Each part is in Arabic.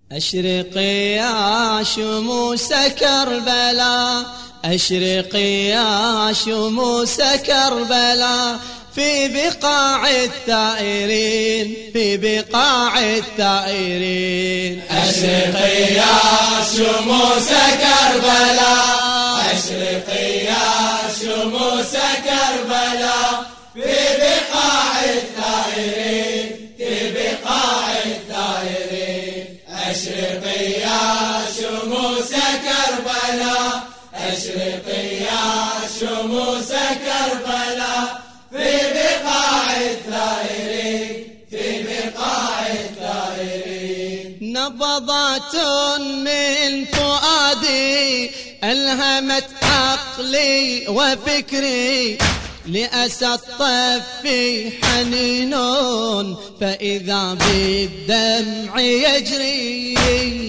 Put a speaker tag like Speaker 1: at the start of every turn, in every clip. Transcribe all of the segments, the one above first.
Speaker 1: أشرقي يا شموس كربلاء، أشرقي يا شموس كربلاء، في بقاع الثائرين، في بقاع الثائرين.
Speaker 2: أشرقي يا شموس كربلاء، أشرقي يا شموس كربلاء، في بقاع الثائرين، في بقاع الثائرين. أشرقي يا شموس كربلاء، أشرقي يا شموس كربلاء، في بقاع الثائرين، في بقاع الثائرين.
Speaker 1: نبضات من فؤادي ألهمت عقلي وفكري، لأسى الطف حنين فإذا بالدمع يجري،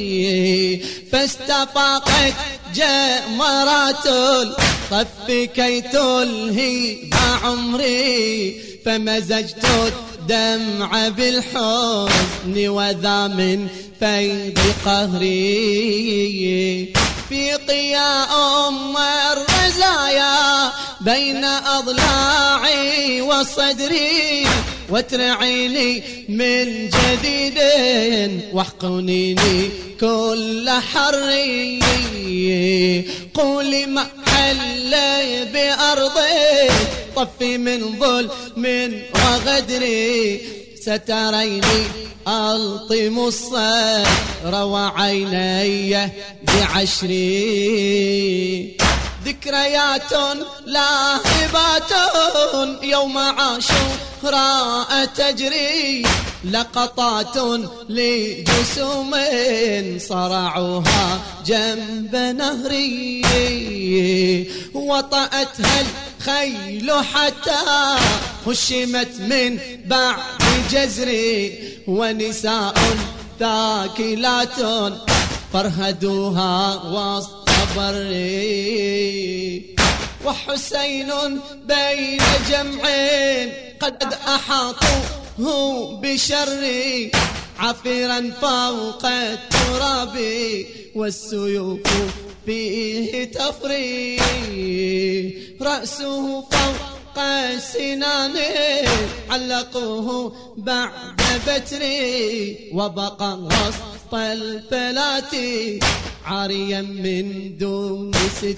Speaker 1: فاستفاقت جمرات الطف كي تلهي عمري، فمزجت الدمع بالحزن وذا من فيض قهري، في ضياء الرزايا بين أضلاعي وصدري، وترعيني من جديد واحقنيني كل حري، قولي ما حل بأرضي طفي من ظلم وغدري، ستريني ألطم الصدر وعيني بعشري، ذكريات لاهبات يوم عاشوراء تجري، لقطات لجسوم صرعوها جنب نهري، وطأتها الخيل حتى هشمت من بعد جزري، ونساء ثاكلات فرهدوها وسط بري، وحسين بين جمعين قد أحاطوه بشري، عفيرا فوق التراب والسيوف فيه تفري، رأسه فوق سنانه علقوه بعد بتري، وبقى وسط الفلات عاريا من دون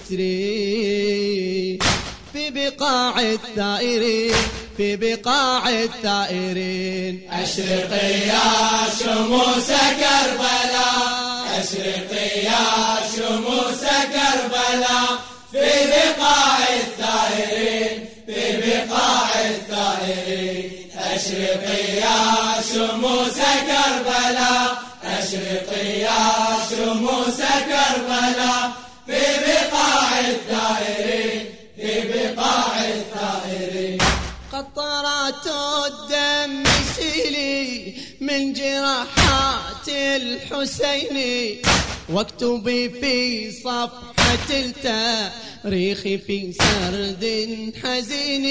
Speaker 1: ستري، في بقاع الثائرين، في بقاع الثائرين.
Speaker 2: أشرقي يا شموس كربلاء، أشرقي يا شموس كربلاء، في بقاع الثائرين، في بقاع الثائرين. أشرقي يا شموس كربلاء، أشرقي يا شموس كربلاء، في بقاع الثائرين، في بقاع الثائرين.
Speaker 1: قطرات الدم سيلي من جراحات الحسين، واكتبي في صفحة التاريخ في سرد حزين،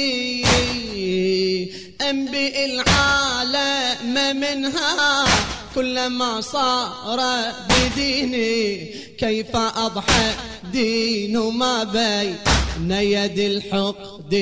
Speaker 1: أنبئ العالم منها كلما صار بديني، كيف أضحى دين ما بين يد الحقد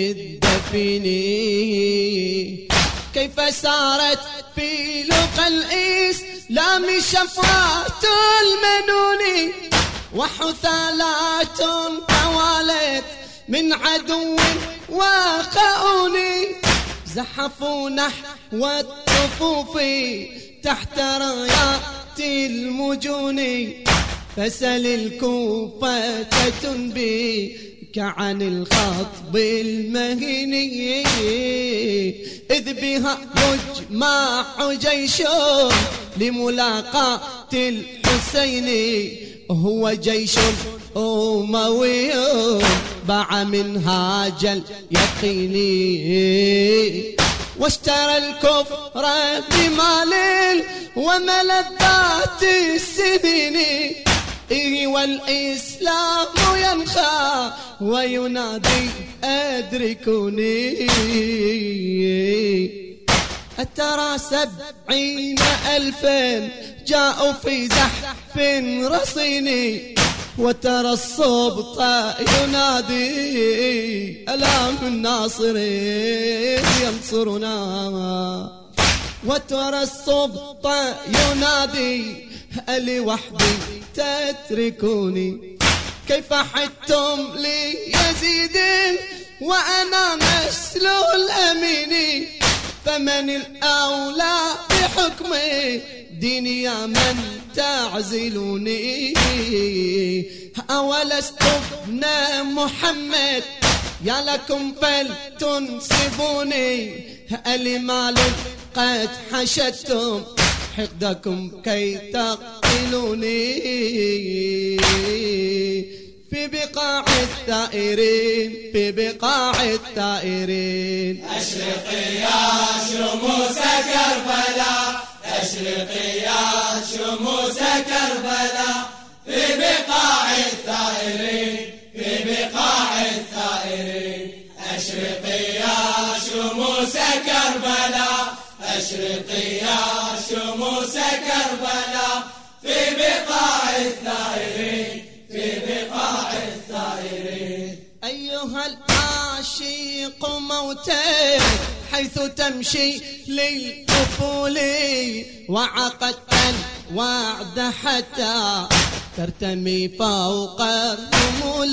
Speaker 1: الدفيني، كيف سارت في لقى الإسلام شفرات المنون، وحثالات توالت من عدو وخاوني، زحفوا نحو الطفوف تحت رايات المجون، فسل الكوفة تنبيك عن الخطب المهيني، إذ بها يجمع جيش لملاقاة الحسين، هو جيش أموي باع منهاج اليقين، واشترى الكفر بمال وملذات السنين، والإسلام ينخى وينادي أدركوني. أترى 70,000 جاءوا في زحف رصيني وترى الصبط ينادي ألا من ناصر ينصرنا، وترى الصبط ينادي ألي وحدي تتركوني، كيف حدتم لي يزيد وأنا نسل الأمين، فمن الأولى بحكمي ديني يا من تعزلوني، أولست ابن محمد يا لكم فلتنسبوني، ألي مال قد حشدتم حقدكم كي تقتلوني، في بقاع الثائرين في بقاع الثائرين.
Speaker 2: أشرقي يا شموس كربلاء، أشرقي يا شموس كربلاء، في بقاع الثائرين في بقاع الثائرين. أشرقي يا شموس كربلاء، أشرقي يا شموس كربلاء، في بقاع الثائرين في بقاع الثائرين.
Speaker 1: أيها العاشق موتي حيث تمشي للأفول، وعقدت الوعد حتى ترتمي فوق الرمول،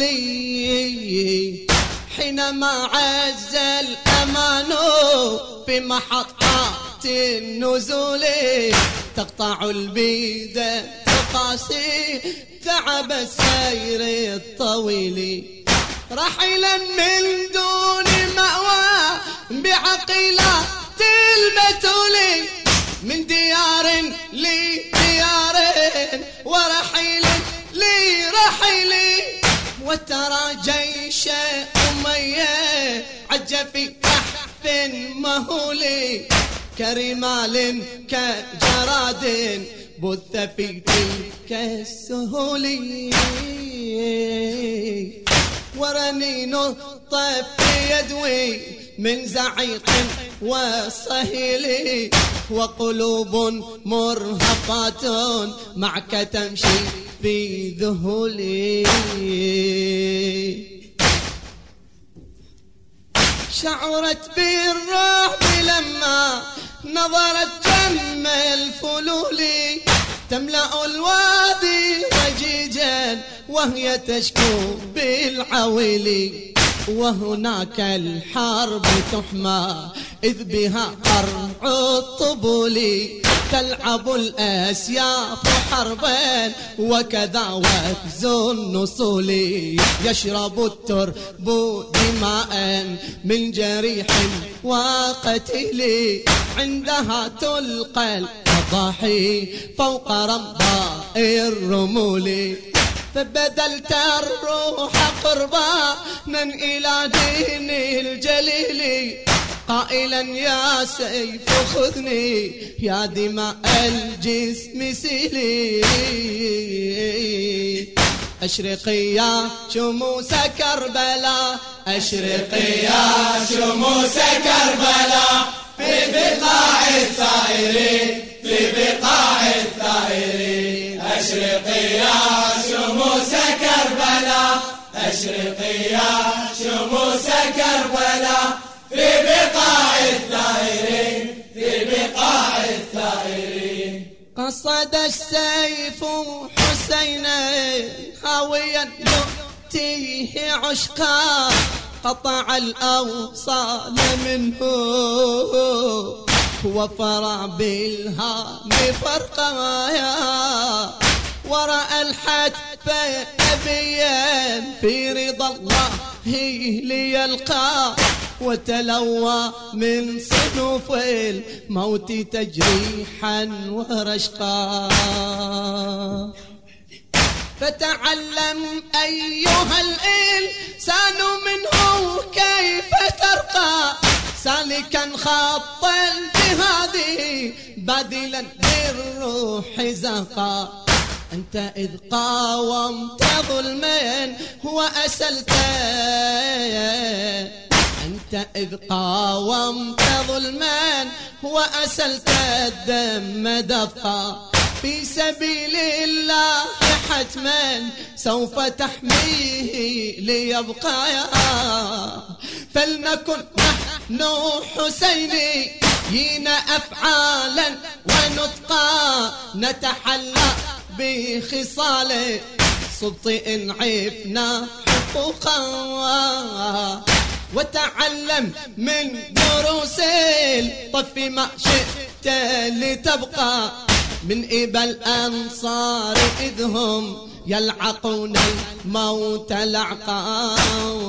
Speaker 1: حينما عز الأمان في محطات النزول، تقطع البيد تقاسي تعب السير الطويل، رحلا من دون مأوى بعقيلات المتول، من ديار لديار ورحيل لرحيل، وترى جيش أمية عج في كهف مهول، كرمال كجراد بث في تلك السهول، ورنين الطف يدوي من زعيق وصهيل، وقلوب مرهفات معك تمشي في ذهول، شعرت بالرعب لما نظرت جم الفلول، تملأ الوادي ضجيجا وهي تشكو بالعويل، وهناك الحرب تحمى إذ بها قرع الطبول، تلعب الأسياف حربا وكذا وكز النصول، يشرب الترب دماء من جريح وقتيل، عندها تلقى الضاحي فوق رمضاء الرمول، فبدلت الروح قربانا إلى دين الجليل، قائلا يا سيف خذني يا دماء الجسم سيلي، أشرقي يا شموس كربلاء، أشرقي يا شموس كربلاء، في بقاع الثائرين في بقاع الثائرين. أشرقي يا شموس كربلاء، أشرقي يا شموس كربلاء، في بقاع الثائرين في بقاع الثائرين. قصد السيف حسينا هاويا يؤتيه عشقا، قطع الأوصال منه وفرع بالهام فرقايا، ورأى الحتف أبيا في رضا الله ليلقى، وتلوى من صنوف الموت تجريحا ورشقا، فتعلم أيها الإنسان منه كيف ترقى، سالكا خط الجهاد بادلا بالروح زقا، أنت إذ قاومت ظلما وأسلت، أنت إذ قاومت ظلما وأسلت الدم دفقا، في سبيل الله حتما سوف تحميه ليبقى فلنكن نحن حسينيين أفعالا ونطقا نتحلى بخصال صدق إن عفنا حقوقا وتعلم من دروس الطف ما شئت لتبقى من إبل أنصار إذ هم يلعقون الموت لعقا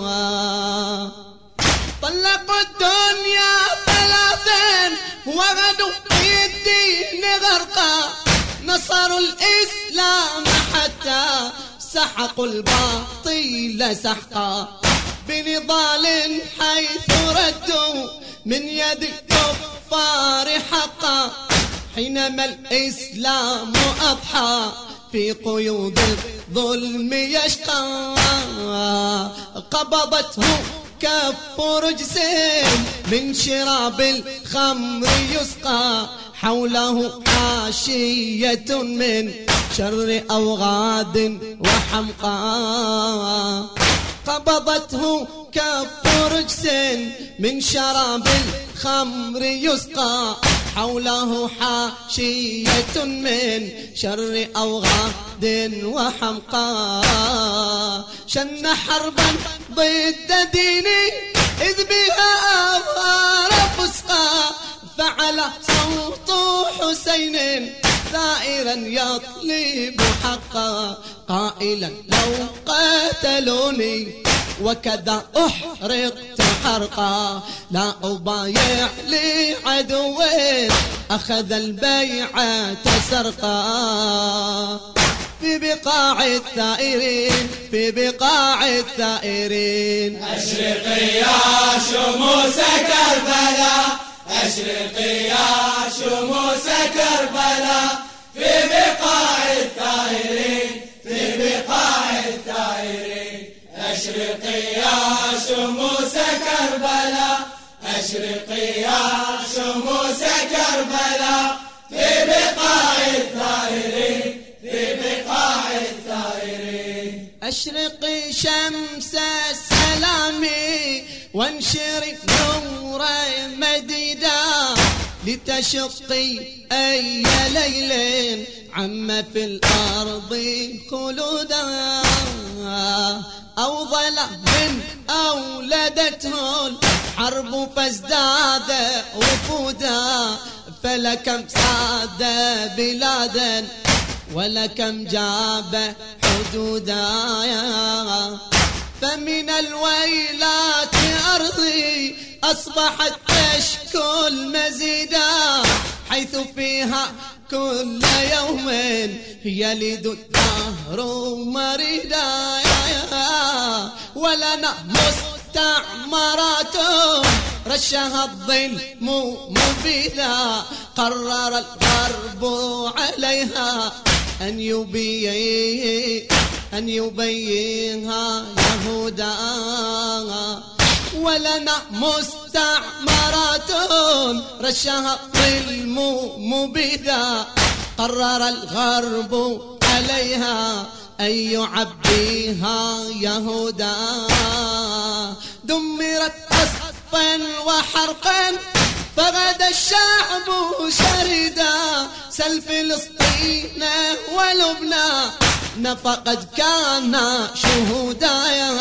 Speaker 1: طلقوا الدنيا ثلاثا وغدوا في الدين غرقا نصروا الإسلام حتى سحقوا الباطل سحقا بنضال حيث ردوا من يد الكفار حقا حينما الإسلام أضحى في قيود الظلم يشقى قبضته كف رجس من شراب الخمر يسقى حوله حاشية من شر أوغاد وحمقى قبضته كف رجس من شراب الخمر يسقى حوله حاشية من شر أوغاد وحمقى شن حربا ضد ديني إذ بها أظهر فسقا فعل صوت حسين ثائرا يطلب حقا قائلا لو قاتلوني وكذا أحرقت حرقا لا أبايع لعدو أخذ البيعة سرقا في بقاع الثائرين في بقاع الثائرين
Speaker 2: أشرقي يا شموس كربلاء أشرقي يا شموس كربلاء في بقاع الثائرين في بقاع الثائرين أشرقي يا شموس كربلاء أشرقي يا شموس كربلاء في بقاع الثائرين في بقاع الثائرين
Speaker 1: أشرقي شمس السلام وانشري نور مديدا لتشقي أي ليل عم في الأرض خلودا أو ظلم أولدته الحرب فازداد وفودا فلكم ساد بلادا ولكم جاب حدودا فمن الويلات أرضي أصبحت تشكو المزيدا حيث فيها كل يوم يلد الدهر مريدا ولنا مستعمرات رشها الظلم مبيدا قرر الغرب عليها أن يبينها يهودا ولنا مستعمرات رشها الظلم مبيدا قرر الغرب عليها أن يعبيها يهودا دمرت قصفا وحرقا فغدا الشعب شردا سل فلسطين ولبنان فقد كان شهودا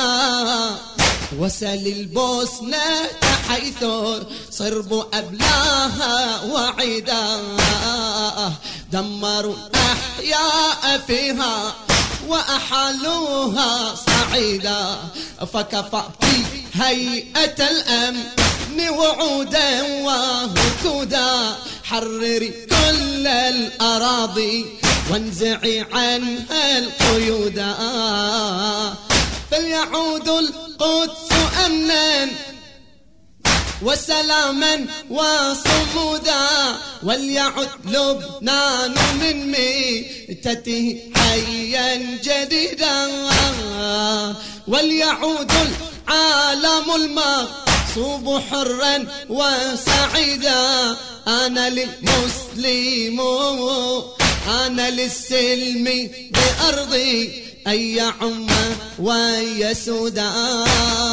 Speaker 1: وسل البوسنة حيث صرب أبلاها وعيدا دمروا الأحياء فيها وأحالوها صعيدا فكفى في هيئة الأمن وعودا وهكودا حرري كل الأراضي وانزعي عنها القيودا فليعود القدس أمنا وسلاما وصمودا وليعد لبنان من ميتته حيا جديدا وليعود العالم المغصوب حرا وسعيدا أنا للمسلم حان للسلم بأرضي أن يعم ويا سودا.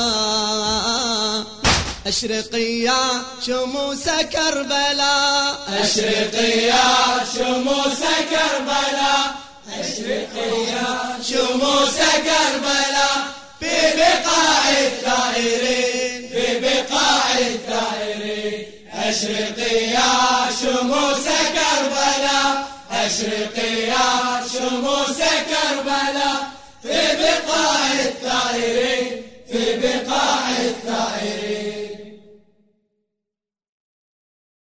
Speaker 1: أشرقي يا شموس كربلاء،
Speaker 2: أشرقي يا شموس كربلاء، أشرقي يا شموس كربلاء، في بقاع الثائرين، في بقاع الثائرين. أشرقي يا شموس كربلاء، أشرقي يا شموس كربلاء، في بقاع الثائرين، في بقاع الثائرين.